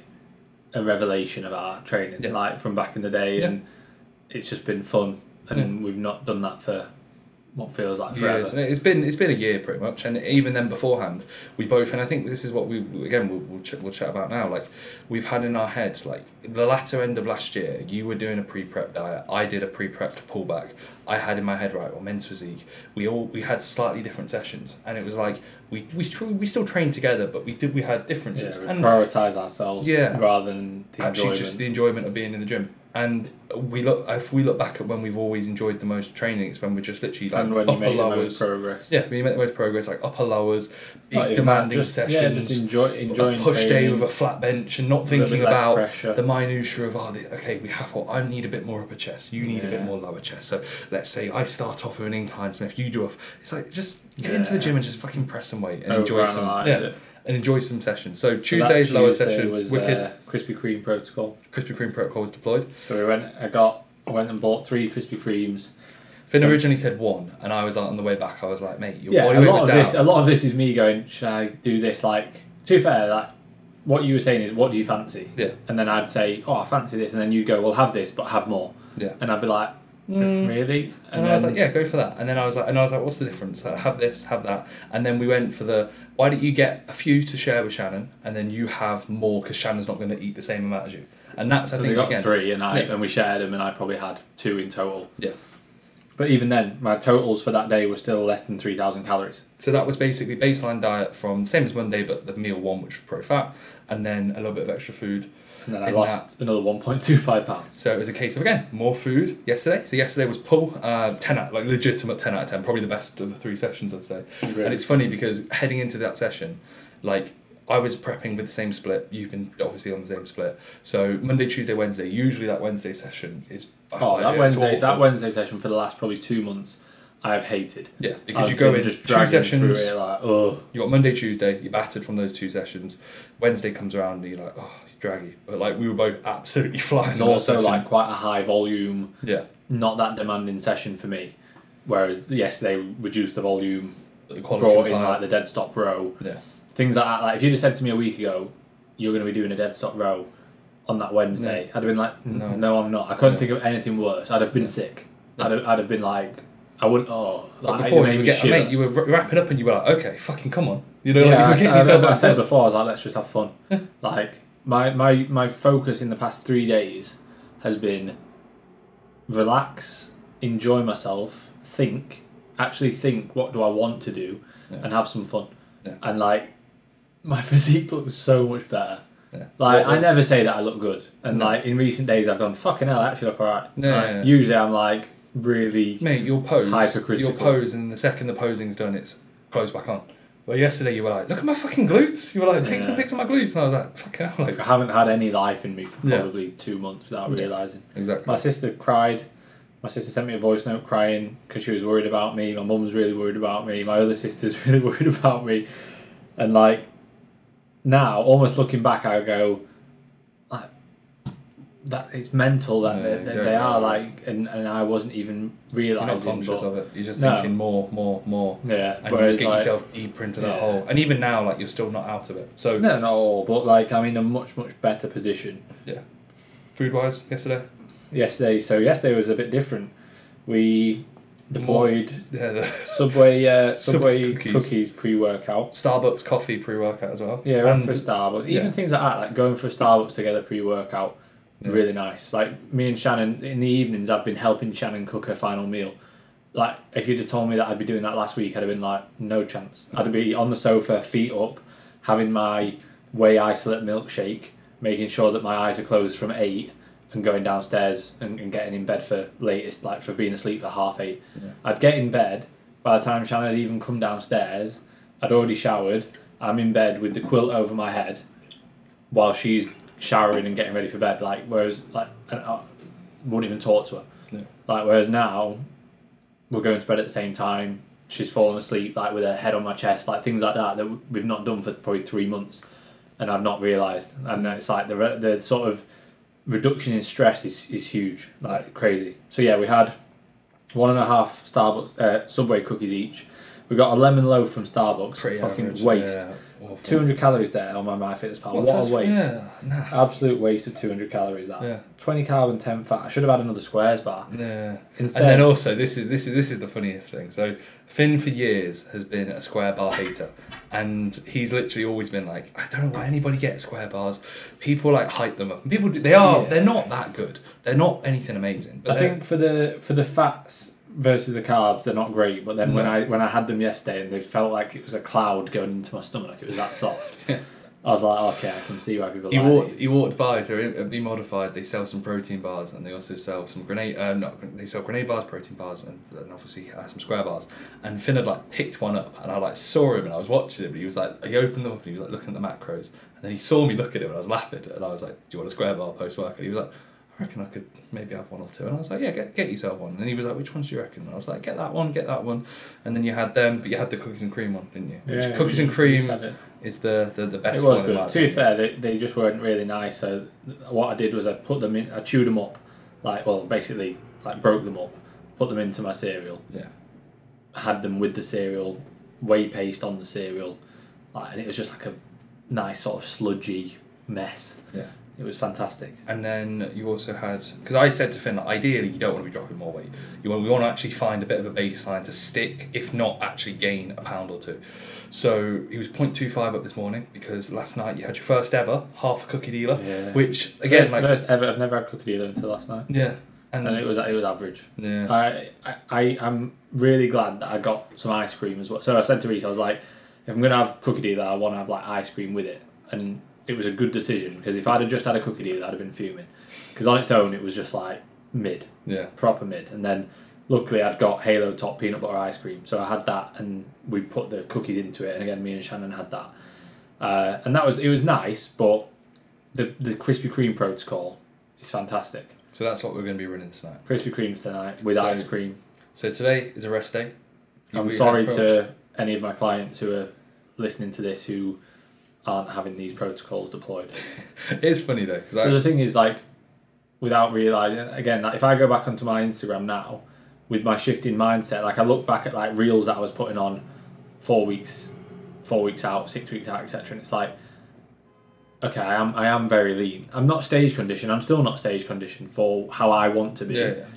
a revelation of our training, Yeah. like from back in the day, Yeah. and it's just been fun. And we've not done that for what feels like forever. Years. And it's been it's been a year pretty much, and even then beforehand, we both, and I think this is what we again we'll we'll, ch- we'll chat about now. Like we've had in our head, like the latter end of last year, you were doing a pre-prep diet. I did a pre-prep to pull back. I had in my head, right, well, men's physique. We all we had slightly different sessions, and it was like we we str- we still trained together, but we did we had differences. Yeah, we and prioritise ourselves Yeah. rather than the actually enjoyment. just the enjoyment of being in the gym. And we look if we look back at when we've always enjoyed the most training, it's when we're just literally like and when you upper make the lowers. most progress. Yeah, when you make the most progress, like upper lowers, big Not even that, demanding just, sessions. Yeah, just enjoy a enjoying push day training, with a flat bench and not a little thinking bit less about pressure. the minutiae of oh, the, okay, we have what I need a bit more upper chest, you need a bit Yeah. more lower chest. So let's say I start off with an incline Smith, you do a. It's like just get into the Yeah. gym and just fucking press some weight and enjoy some. Overanalyse Yeah, it. and enjoy some sessions. So So that Tuesday's lower Tuesday session, was wicked. uh, Krispy Kreme protocol. Krispy Kreme protocol was deployed. So we went. I got. I went and bought three Krispy Kremes. Finn originally said one, and I was on the way back. I was like, mate, your Yeah, body a weight lot was of down. this. A lot of this is me going. Should I do this? Like, to be fair, like what you were saying is, what do you fancy? Yeah. And then I'd say, oh, I fancy this, and then you'd go, well, have this, but have more. Yeah. And I'd be like, Mm. really? And, I was like, yeah, go for that. And then I was like, and I was like, what's the difference? Like, have this, have that. And then we went for the, why don't you get a few to share with Shannon, and then you have more because Shannon's not going to eat the same amount as you. And that's, I So think, they got again, three, and I Yeah. and we shared them, and I probably had two in total. Yeah. But even then, my totals for that day were still less than three thousand calories. So that was basically baseline diet from same as Monday, but the meal one, which was pro fat, and then a little bit of extra food. And then I In lost another one point two five pounds. So it was a case of, again, more food yesterday. So yesterday was pull, uh, ten out, like legitimate ten out of ten, probably the best of the three sessions, I'd say. Really? And it's funny because heading into that session, like, I was prepping with the same split. You've been obviously on the same split. So Monday, Tuesday, Wednesday. Usually that Wednesday session is. Oh, like, that it's Wednesday, awful. that Wednesday session for the last probably two months, I have hated. Yeah, because I've you go been in just two dragging sessions. through it like, oh. You got Monday, Tuesday. You're battered from those two sessions. Wednesday comes around and you're like, oh, you're draggy. But like we were both absolutely flying. It's in that also session. like quite a high volume, yeah, not that demanding session for me. Whereas yesterday reduced the volume, but the quality brought was in high. like the dead stop row, Yeah, things like that. Like if you'd have said to me a week ago, you're going to be doing a dead stop row on that Wednesday, I'd have been like, No. no, no I'm not. I couldn't No. think of anything worse. I'd have been Yeah. sick. No. I'd have, I'd have been like, I wouldn't. Oh, But like, before it made you were me getting, shiver. mate, you were wra- wrapping up and you were like, okay, fucking come on. You know, Yeah, like you I, were said- getting I, yourself I up. said before, I was like, let's just have fun. Like my, my my focus in the past three days has been relax, enjoy myself, think, actually think what do I want to do, Yeah. and have some fun. Yeah. And like my physique looks so much better. Yeah. So Like what was- I never say that I look good, and No. like in recent days I've gone fucking hell, I actually look alright. Yeah, Like, yeah, yeah. Usually I'm like really. Mate, you'll pose. Hypercritical. You'll pose, and the second the posing's done, it's closed back on. Well, yesterday you were like, look at my fucking glutes. You were like, take some Yeah. pics of my glutes. And I was like, fucking hell. Like, I haven't had any life in me for Yeah. probably two months without Yeah. realising. exactly. My sister cried. My sister sent me a voice note crying because she was worried about me. My mum's really worried about me. My other sister's really worried about me. And like now, almost looking back, I go, like, that it's mental that Yeah, they, you they, don't they are realise. like, and, and I wasn't even You're not realising. conscious but, of it. You're just No. thinking more, more, more. Yeah, And you whereas just get like, yourself deeper into that yeah. hole. And even now, like, you're still not out of it. So, no, not all, but like I'm in a much much better position. food wise, yesterday, Yesterday, so yesterday was a bit different. We deployed yeah, the Subway uh, Subway Subway cookies. cookies, pre-workout. Starbucks coffee pre workout as well. Yeah, went and for Starbucks. Even yeah. things like that, like going for Starbucks together pre-workout, Yeah. really nice. Like me and Shannon in the evenings, I've been helping Shannon cook her final meal. Like if you'd have told me that I'd be doing that last week, I'd have been like, no chance. I'd be on the sofa, feet up, having my whey isolate milkshake, making sure that my eyes are closed from eight, and going downstairs and, and getting in bed for latest, like for being asleep for half eight. Yeah. I'd get in bed. By the time Shannon had even come downstairs, I'd already showered. I'm in bed with the quilt over my head, while she's showering and getting ready for bed. Like whereas, like and I wouldn't even talk to her. Yeah. Like whereas now, we're going to bed at the same time. She's fallen asleep, like with her head on my chest, like things like that that we've not done for probably three months, and I've not realised. And it's like the re- the sort of reduction in stress is, is huge, like crazy. So yeah, we had one and a half Starbucks uh, Subway cookies each. We got a lemon loaf from Starbucks. pretty fucking average. waste. Yeah, awful. two hundred calories there on my MyFitnessPal. What, that's- a waste! Yeah, nah. Absolute waste of two hundred calories. That Yeah. twenty carb and ten fat. I should have had another squares bar. Yeah. Instead, And then also, this is this is this is the funniest thing. So Finn for years has been a square bar hater, and he's literally always been like, I don't know why anybody gets square bars. People like hype them up, and people do, they are Yeah. they're not that good. They're not anything amazing. But I they're- think for the for the fats versus the carbs, they're not great. But then when No. I when I had them yesterday, and they felt like it was a cloud going into my stomach. It was that soft. Yeah. I was like, okay, I can see why people You like walked, these. you walked by to Be Modified. They sell some protein bars, and they also sell some grenade. Uh, not they sell grenade bars, protein bars, and, and obviously uh, some square bars. And Finn had like picked one up, and I like saw him, and I was watching him. But he was like, he opened them up, and he was like looking at the macros, and then he saw me look at it, and I was laughing, and I was like, "Do you want a square bar post work?" And he was like, "I reckon I could maybe have one or two." And I was like, "Yeah, get get yourself one." And he was like, "Which ones do you reckon?" And I was like, "Get that one, get that one." And then you had them, but you had the cookies and cream one, didn't you? Which Yeah, cookies you- and you cream said it. is the, the, the best It was one. in my good. To be opinion. fair, they, they just weren't really nice. So what I did was I put them in. I chewed them up, like well, basically like broke them up, put them into my cereal. Yeah. Had them with the cereal, whey paste on the cereal, like, and it was just like a nice sort of sludgy mess. Yeah. It was fantastic. And then you also had, because I said to Finn, that ideally you don't want to be dropping more weight. You want, we want to actually find a bit of a baseline to stick, if not actually gain a pound or two. So he was zero point two five up this morning because last night you had your first ever half a cookie dealer, Yeah. which again, first, like first ever. I've never had cookie either until last night, yeah, and, and it was it was average. yeah, I, I I am really glad that I got some ice cream as well. So I said to Reese, I was like, if I'm gonna have cookie dealer, I want to have like ice cream with it, and it was a good decision because if I'd have just had a cookie dealer, I'd have been fuming. Because on its own, it was just like mid, yeah, proper mid, and then luckily I'd got Halo Top peanut butter ice cream, so I had that, and we put the cookies into it, and again me and Shannon had that, uh, and that was it was nice, but the the Krispy Kreme protocol is fantastic. So that's what we're going to be running tonight. Krispy Kreme tonight with So- ice cream. So today is a rest day. I'm We sorry had to any of my clients who are listening to this who aren't having these protocols deployed. It's funny though because So the thing is, like, without realizing, again, like, if I go back onto my Instagram now with my shifting mindset, like I look back at like reels that I was putting on four weeks, four weeks out, six weeks out, et cetera, and it's like, okay, I am I am very lean. I'm not stage conditioned. I'm still not stage conditioned for how I want to be. yeah, yeah,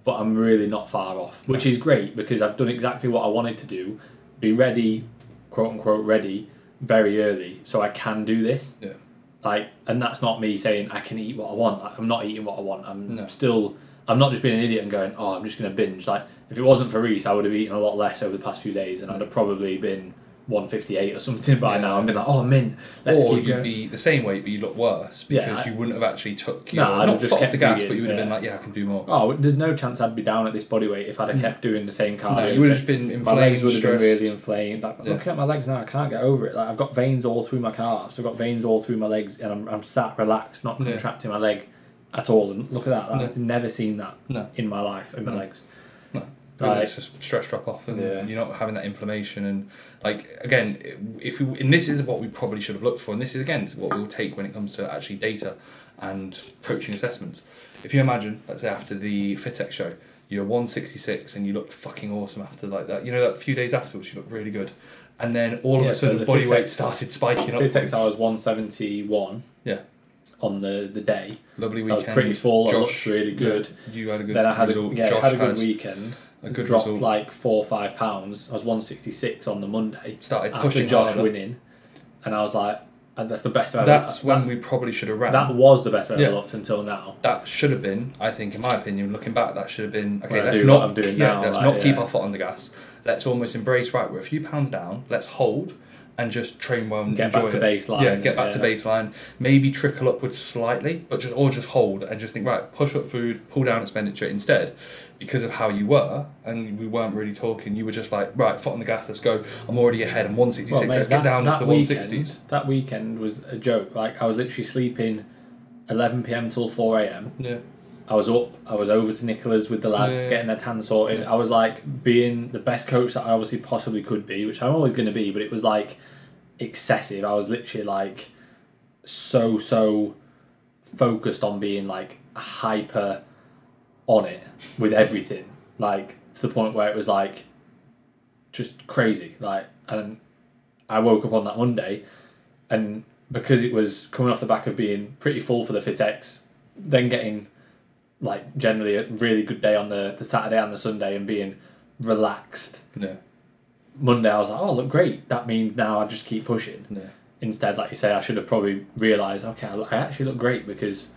but I'm really not far off, which is great because I've done exactly what I wanted to do, be ready, quote unquote ready, very early, so I can do this. Yeah. Like, and that's not me saying I can eat what I want. Like, I'm not eating what I want. I'm No. still, I'm not just being an idiot and going, oh, I'm just going to binge. Like, if it wasn't for Reese, I would have eaten a lot less over the past few days, and I'd have probably been one fifty-eight or something by Yeah. now. I'd be like, oh, mint, let's or keep you'd going. be the same weight, but you look worse because Yeah, you wouldn't have actually took No, your I'd have not just foot off kept the gas, digging, but you would have yeah. been like, yeah, I can do more. Oh, there's no chance I'd be down at this body weight if I'd have kept doing the same cardio. No, you would have just been My legs inflamed, would have been stressed. really inflamed. Like, Yeah. looking at my legs now, I can't get over it. Like, I've got veins all through my calves. I've got veins all through my legs, and I'm, I'm sat relaxed, not Yeah. contracting my leg at all. And look at that. Like, No. I've never seen that No. in my life, in my No. legs. No. Like- It's just stress drop off, and Yeah. you're not having that inflammation. And like again, if we, and this is what we probably should have looked for, and this is again what we'll take when it comes to actually data and coaching assessments. If you imagine, let's say after the FitX show, you're one sixty-six and you looked fucking awesome after like that. You know, that few days afterwards, you looked really good, and then all of Yeah, a sudden so the body weight Fitex- started spiking up. Fitex, I was one seventy-one Yeah. on the, the day. Lovely So I weekend. was pretty full. I Josh, looked really good. yeah, you had a good Then I had result. a, yeah, Josh had a good had weekend. a good dropped result. like four or five pounds. I was one sixty-six on the Monday. Started after pushing Josh harder. winning, and I was like, and that's the best I've ever. That's when that's- we probably should have ran. That was the best I've ever Yeah. looked until now. That should have been, I think, in my opinion, looking back, that should have been okay. Well, I let's do not, what I'm doing yeah, now, let's like, not keep yeah. our foot on the gas. Let's almost embrace. Right, we're a few pounds down. Let's hold and just train well and Get enjoy back to it. baseline, Yeah, get back to yeah. baseline. Maybe trickle upwards slightly, but just or just hold and just think right. Push up food, pull down expenditure instead, because of how you were, and we weren't really talking. You were just like right, foot on the gas. Let's go. I'm already ahead. I'm one sixty-six. Well, mate, let's that, get down that to the one weekend, sixties. That weekend was a joke. Like, I was literally sleeping eleven p.m. till four a.m. Yeah. I was up. I was over to Nicola's with the lads, Yeah. getting their tan sorted. I was like being the best coach that I obviously possibly could be, which I'm always going to be. But it was like excessive. I was literally like so so focused on being like hyper on it with everything, like to the point where it was like just crazy. Like, and I woke up on that Monday, and because it was coming off the back of being pretty full for the FitX, then getting like generally a really good day on the, the Saturday and the Sunday and being relaxed. Yeah. Monday I was like, oh, look great. That means now I just keep pushing. Yeah. Instead, like you say, I should have probably realised, okay, I I actually look great because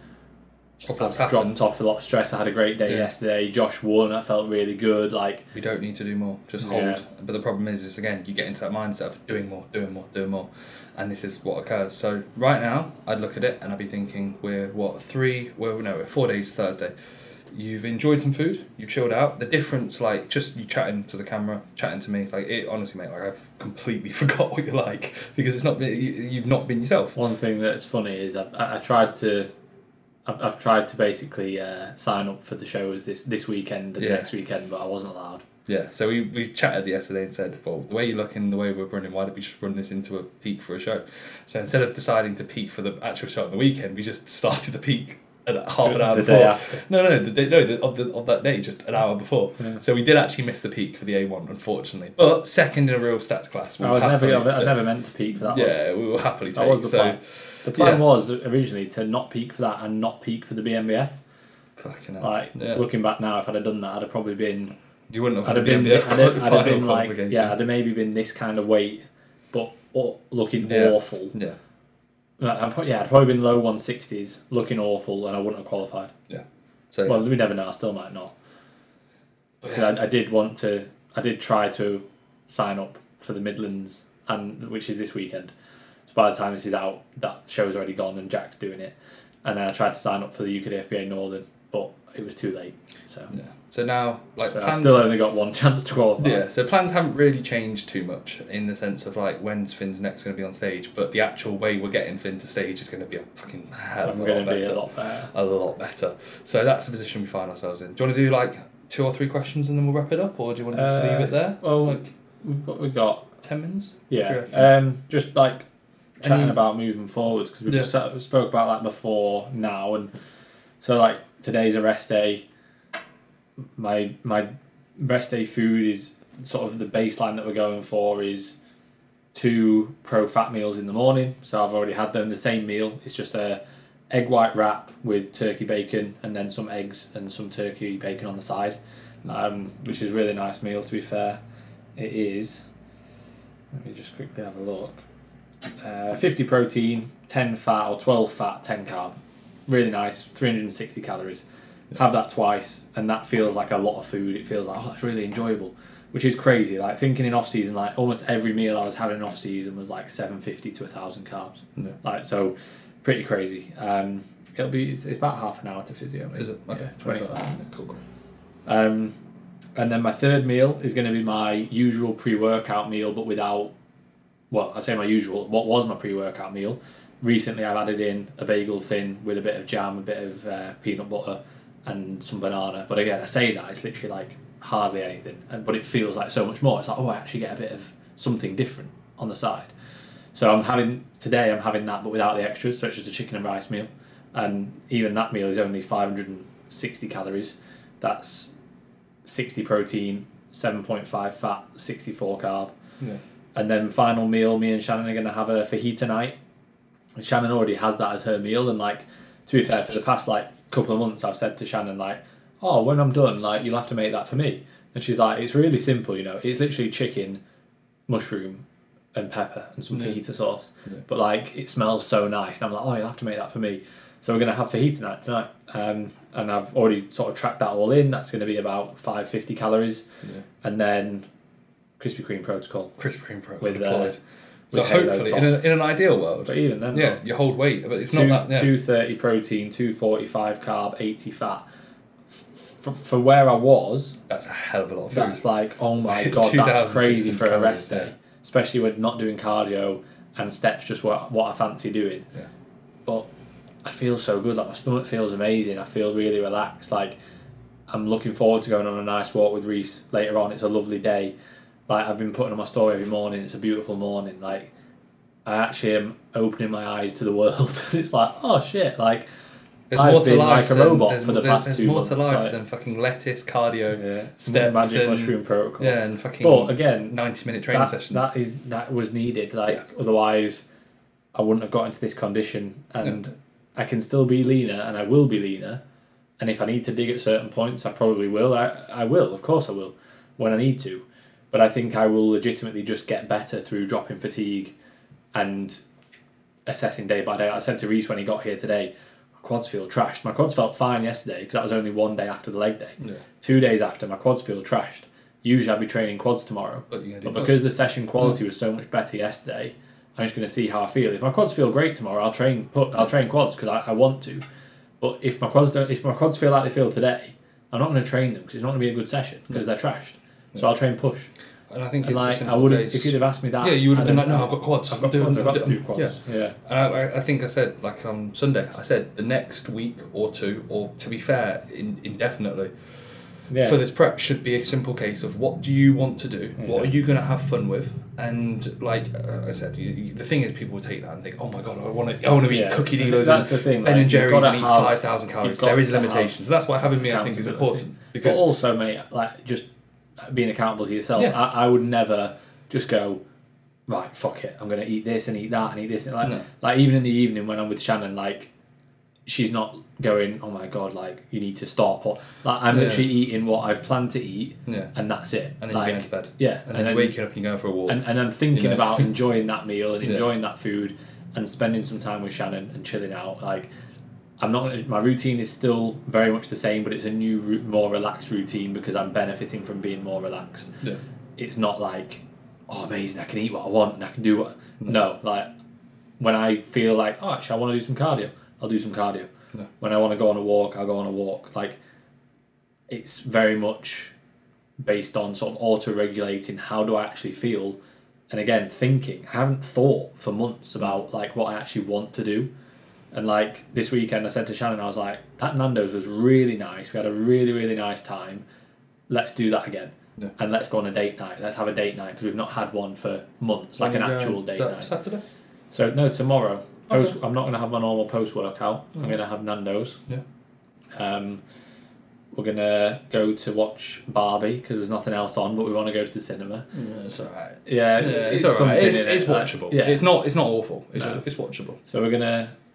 Of I've what's dropped happened. off a lot of stress. I had a great day Yeah. yesterday. Josh won. I felt really good. Like, We don't need to do more. Just hold. Yeah. But the problem is, is again, you get into that mindset of doing more, doing more, doing more, and this is what occurs. So right now, I'd look at it and I'd be thinking, we're what three? Well, no, we're four days Thursday. You've enjoyed some food. You chilled out. The difference, like just you chatting to the camera, chatting to me, like it honestly, mate, like I've completely forgot what you're like because it's not been, you, you've not been yourself. one thing that's funny is I've, I, I tried to, I've, I've tried to basically uh, sign up for the shows this, this weekend and Yeah. next weekend, but I wasn't allowed. Yeah, so we, we chatted yesterday and said, well, the way you're looking, the way we're running, why don't we just run this into a peak for a show? So instead of deciding to peak for the actual show on the weekend, we just started the peak at half an hour The before. day after. No, no, the day, no, the, of, the, of that day, just an hour before. Yeah. So we did actually miss the peak for the A one, unfortunately. But second in a real stats class. I was never, happily- I've, I've never meant to peak for that one. Yeah, we will happily take. That was the so, plan. The plan yeah. was originally to not peak for that and not peak for the B M B F. Fucking hell. Like, yeah. looking back now, if I'd have done that, I'd have probably been You wouldn't have I'd had have a been, B M B F I'd have, I'd have final been like, qualification. yeah, I'd have maybe been this kind of weight, but oh, looking Yeah. awful. Yeah. Like, I'd, pro- yeah, I'd probably been low one sixties, looking awful, and I wouldn't have qualified. So Well, we never know. I still might not. 'Cause I, I did want to. I did try to sign up for the Midlands, and which is this weekend. So by the time this is out, that show's already gone, and Jack's doing it. And then I tried to sign up for the U K D F B A Northern, but it was too late. So, yeah. So now, like, so I've plans. still only got one chance to qualify. Yeah, so plans haven't really changed too much in the sense of like when's Finn's next going to be on stage, but the actual way we're getting Finn to stage is going to be a fucking hell of I'm a going lot to be better. a lot better. A lot better. So that's the position we find ourselves in. Do you want to do like two or three questions and then we'll wrap it up, or do you want to just Uh, leave it there? Well, Like we've got we've got ten minutes? yeah. Do you reckon? Um, just like chatting Any- about moving forwards because we Yeah. just sort of spoke about that before now, and so like today's a rest day. My my rest day food is sort of the baseline that we're going for is two pro fat meals in the morning. So I've already had them. The same meal. It's just a egg white wrap with turkey bacon and then some eggs and some turkey bacon on the side, um, which is a really nice meal, to be fair. It is, let me just quickly have a look, uh, fifty protein, ten fat or twelve fat, ten carb. Really nice, three hundred sixty calories. Yeah. Have that twice and that feels like a lot of food. It feels like, oh, that's really enjoyable, which is crazy. Like thinking in off season, like almost every meal I was having in off season was like seven fifty to a thousand carbs. Yeah. Like so, pretty crazy. Um, it'll be it's, it's about half an hour to physio. Maybe. Is it? Okay. Yeah, twenty-five minutes. Cool, cool. Um, and then my third meal is going to be my usual pre-workout meal, but without. Well, I say my usual. What was my pre-workout meal? Recently, I've added in a bagel thin with a bit of jam, a bit of uh, peanut butter, and some banana. But again, I say that it's literally like hardly anything, and but it feels like so much more. It's like, oh, I actually get a bit of something different on the side. So I'm having today. I'm having that, but without the extras. So it's just a chicken and rice meal, and even that meal is only five hundred sixty calories. That's sixty protein, seven point five fat, sixty-four carb. Yeah. And then final meal, me and Shannon are going to have a fajita night. And Shannon already has that as her meal, and like, to be fair, for the past like couple of months I've said to Shannon like, oh, when I'm done, like, you'll have to make that for me. And she's like, it's really simple, you know, it's literally chicken, mushroom and pepper and some yeah. fajita sauce. Yeah. But like, it smells so nice, and I'm like, oh, you'll have to make that for me. So we're going to have fajita night tonight, um, and I've already sort of tracked that all in. That's going to be about five hundred fifty calories, yeah. and then Krispy Kreme protocol. Krispy Kreme protocol with, deployed. Uh, so hopefully, in, a, in an ideal world, but even then, yeah, not. you hold weight, but it's two, not that. Yeah. two thirty protein, two forty-five carb, eighty fat. For, for where I was, that's a hell of a lot of food. That's like, oh my god, that's crazy for a rest day, yeah. especially with not doing cardio and steps just what what I fancy doing. Yeah. But I feel so good. Like my stomach feels amazing. I feel really relaxed. Like I'm looking forward to going on a nice walk with Reese later on. It's a lovely day. Like I've been putting on my story every morning. It's a beautiful morning. Like I actually am opening my eyes to the world. It's like, oh shit, like there's I've more to been life like a than, robot there's, for the there's, past there's two more months. to life like, than fucking lettuce, cardio, yeah. steps, magic and, mushroom protocol. Yeah, and fucking. But again, ninety minute training that, sessions. That is that was needed. Like yeah. otherwise, I wouldn't have got into this condition, and yeah. I can still be leaner, and I will be leaner. And if I need to dig at certain points, I probably will. I I will, of course, I will, when I need to. But I think I will legitimately just get better through dropping fatigue and assessing day by day. I said to Reese when he got here today, my quads feel trashed. My quads felt fine yesterday because that was only one day after the leg day. Yeah. Two days after, my quads feel trashed. Usually I'd be training quads tomorrow. But, you but because the session quality mm. was so much better yesterday, I'm just going to see how I feel. If my quads feel great tomorrow, I'll train put I'll train quads because I, I want to. But if my quads don't, if my quads feel like they feel today, I'm not going to train them because it's not going to be a good session because mm. they're trashed. So yeah. I'll train push. And I think and it's like, a simple I would case. If you'd have asked me that, yeah, you would have been like, like, no, I've got quads. I've got do, quads. do, I've got do, to do quads. Yeah. yeah. And I, I think I said like on Sunday, I said the next week or two, or to be fair, in, indefinitely. Yeah. For this prep should be a simple case of what do you want to do, yeah. what are you going to have fun with, and like uh, I said, you, you, the thing is people will take that and think, oh my god, I want to, I want to eat yeah. cookie dealers that's and the thing, Ben like, and Jerry's and eat have, five thousand calories. There is limitations. So that's why having me, I think, is important. Because but also, mate, like just being accountable to yourself. Yeah. I, I would never just go, right, fuck it, I'm going to eat this and eat that and eat this and like, no. like even in the evening when I'm with Shannon, like she's not going, oh my god, like you need to stop, or like I'm yeah. literally eating what I've planned to eat, yeah. and that's it. And then like, you're going to bed. Yeah, and, and then then you're waking up and you're going for a walk. And, and I'm thinking you know? about enjoying that meal and enjoying yeah. that food and spending some time with Shannon and chilling out. Like I'm not gonna, my routine is still very much the same, but it's a new, more relaxed routine because I'm benefiting from being more relaxed. Yeah. It's not like, oh, amazing, I can eat what I want and I can do what... No, no like, when I feel like, oh, actually, I want to do some cardio, I'll do some cardio. No. When I want to go on a walk, I'll go on a walk. Like, it's very much based on sort of auto-regulating how do I actually feel. And again, thinking. I haven't thought for months about, like, what I actually want to do. And, like, this weekend I said to Shannon, I was like, that Nando's was really nice. We had a really, really nice time. Let's do that again. Yeah. And let's go on a date night. Let's have a date night because we've not had one for months, like an actual date night. Saturday? So, no, tomorrow. Post, Okay. I'm not going to have my normal post-workout. Okay. I'm going to have Nando's. Yeah. Um, we're going to go to watch Barbie because there's nothing else on, but we want to go to the cinema. Yeah, it's alright. Yeah, Yeah, it's, it's alright. something It's, in it's it. watchable. Like, yeah. It's not. It's not awful. It's No. it's watchable. So we're gonna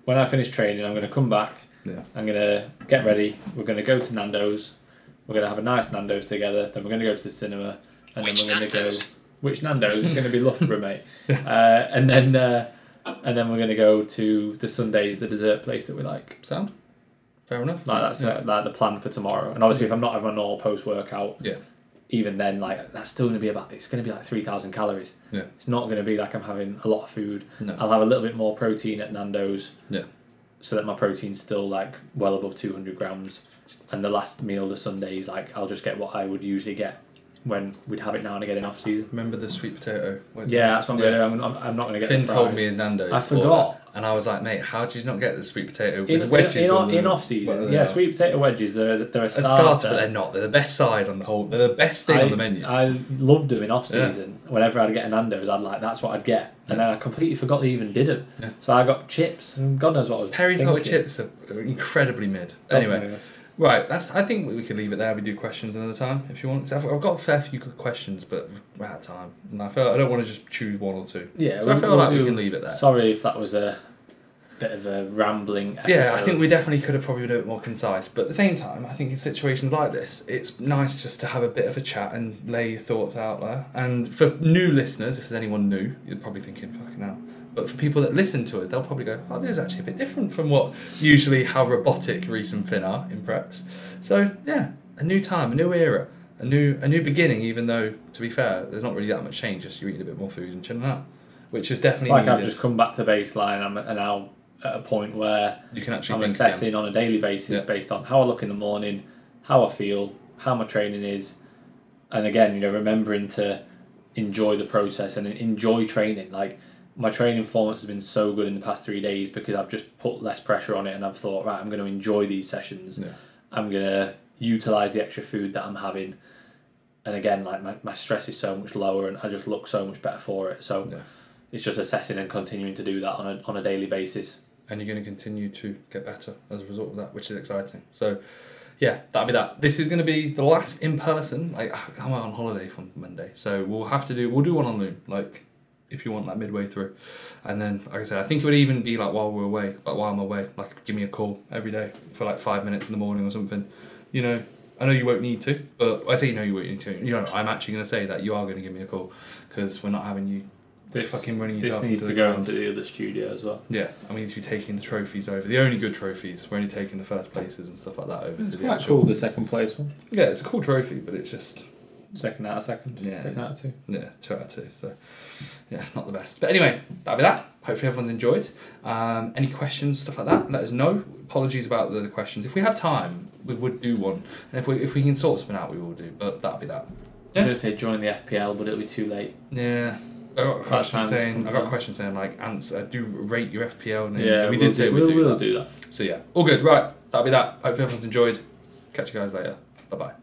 when I finish training, I'm going to come back. Yeah. I'm going to get ready. We're going to go to Nando's. We're going to have a nice Nando's together. Then we're going to go to the cinema. And Which then we're going to go... Nando's? Which Nando's? It's going to be Loughborough, mate. Uh, and then uh, and then we're going to go to the Sundays, the dessert place that we like. Sound? Fair enough. Like that's yeah. uh, like the plan for tomorrow. And obviously, if I'm not having a normal post-workout, Yeah. even then, like that's still going to be about... It's going to be like three thousand calories. Yeah. It's not going to be like I'm having a lot of food. No. I'll have a little bit more protein at Nando's. Yeah. So that my protein's still like well above two hundred grams. And the last meal, the Sundays, like I'll just get what I would usually get when we'd have it now and again in off season. Remember the sweet potato? Yeah, that's what I'm Yeah. going to do. I'm, I'm not going to get Finn the told fries. me his Nando's. I for forgot. that, and I was like, mate, how did you not get the sweet potato In, with wedges? in, in, on in the- off season, well, they yeah, are. sweet potato wedges. They're they're a A starter. starter, but they're not. They're the best side on the whole. They're the best thing I, on the menu. I loved them in off Yeah. season. Whenever I'd get a Nando's, I'd like that's what I'd get, and then I completely forgot they even did them. Yeah. So I got chips, and God knows what I was. Perry's thinking. hot chips are incredibly mid. God Anyway, knows. right. That's. I think we could leave it there. We do questions another time if you want. 'Cause I've, I've got a fair few good questions, but we're out of time, and I feel like I don't want to just choose one or two. Yeah, So I we'll- feel we'll like we do- can leave it there. Sorry if that was a bit of a rambling episode. Yeah, I think we definitely could have probably been a bit more concise, but at the same time, I think in situations like this, it's nice just to have a bit of a chat and lay your thoughts out there. And for new listeners, if there's anyone new, you're probably thinking, fucking hell. But for people that listen to us, they'll probably go, oh, this is actually a bit different from what usually how robotic Reese and Finn are in preps. So, yeah, a new time, a new era, a new a new beginning, even though, to be fair, there's not really that much change, just you're eating a bit more food and chilling out, which is It's definitely like I've needed. just come back to baseline. I'm and now at a point where You can actually I'm think assessing again. on a daily basis Yeah. based on how I look in the morning, how I feel, how my training is, and again, you know, remembering to enjoy the process and enjoy training. Like my training performance has been so good in the past three days because I've just put less pressure on it and I've thought, right, I'm going to enjoy these sessions. Yeah. I'm going to utilize the extra food that I'm having. And again, like my, my stress is so much lower and I just look so much better for it. So Yeah. it's just assessing and continuing to do that on a on a daily basis. And you're going to continue to get better as a result of that, which is exciting. So, yeah, that'll be that. This is going to be the last in person. Like, I'm out on holiday from Monday, so we'll have to do. We'll do one on Loom, like if you want, like midway through, and then, like I said, I think it would even be like while we're away, like while I'm away, like give me a call every day for like five minutes in the morning or something. You know, I know you won't need to, but I say you know you won't need to. You know, I'm actually going to say that you are going to give me a call because we're not having you. This fucking running This yourself needs into to the go ground. into the other studio as well. Yeah, and we need to be taking the trophies over. The only good trophies. We're only taking the first places and stuff like that over It's to the quite actual. cool, the second place one. Yeah, it's a cool trophy, but it's just Second out of second. Yeah. Second out of two. yeah, two out of two. So yeah, not the best. But anyway, that'll be that. Hopefully everyone's enjoyed. Um, any questions, stuff like that, let us know. Apologies about the questions. If we have time, we would do one, and if we if we can sort something out, we will do. But that'll be that. I'm Yeah. going to say join the F P L, but it'll be too late. Yeah. I got a question time's saying. come I got a down. question saying like answer. Do rate your F P L names. Yeah, we we'll did say do, we'd we'll, do we'll that. do that. So yeah, all good. Right, that'll be that. Hopefully everyone's enjoyed. Catch you guys later. Bye bye.